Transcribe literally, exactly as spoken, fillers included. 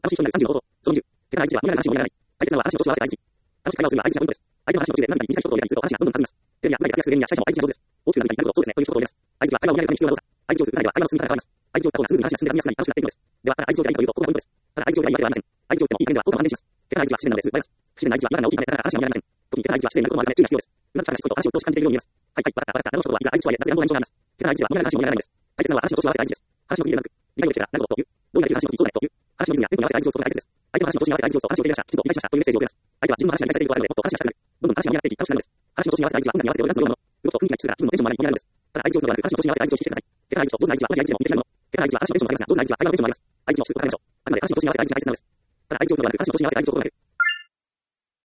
楽しい人になるさんじゅうの方法。そのにじゅう。手からいちは、みんなが話を盛り上がらない。大切なのは話の調子を合わせたいいち。楽しく会話をするには相手が本当です。相手の話の途中で何かに短い一言を入れると話がどんどん弾みます。テレビや舞台で活躍する芸人や司会者も相手が上手です。大きくなるにはることそうですねという一言を入れます。相手は会話を盛り上げるために必要な動作。相手上手なれば会話の進み方が変わります。相手上手な方がスムーズに話が進んで弾みやすくなり楽しくなっていくのです。では、ただ相手上手がいいかというと、ここがポイントです。ただ相手上手がいいわけではありません。相手上手でもいい加減では効果も安定します。手からいちは不自然なのでスーパーです。不自然な相手は今が大きいためなかなか話が盛り上がりません。特に手からいちは不自然なこともあるため注意が必要です。うなずきからしっかりと話を通し感じているように見えます。はいはい、わかったわかった。なるほど。いいが相手はいいが雑談の印象があります。手からいちはみんなが話を盛り上がらないんです。大切なのは話の調子を合わせたいいちです。話の区切りでなく、理解をしてからなるほどという。どういう話の区切りそうだねという。話のリズムやテンポに合わせて相手を伝える大切です。相手の話の調子に合わせて相手を話を繰り出した、きちんと理解しましたというメッセージを送ります。相手は自分の話が理解されていることがあるので、もっと話がしたくなる。どんどん話が盛り上がっていき楽しくなるのです。話の調子に合わせて相手は音楽に合わせて踊り出すようなもの。動くと雰囲気が一致するから気分のテンションも上がり盛り上がるのです。ただ相手上手ではなく話の調子に合わせて相手を指示してください。手からいちと上手な相手は同じ相手でも似てないもの。手からいちは話のテンションも下がりますが、上手な相手は会話のテンションも上がります。相手の質を伝えましょう。あくまで話の調子に合わせて相手に伝えるのです。ただ相手上手ではなく話の調子に合わせて相手を心がける。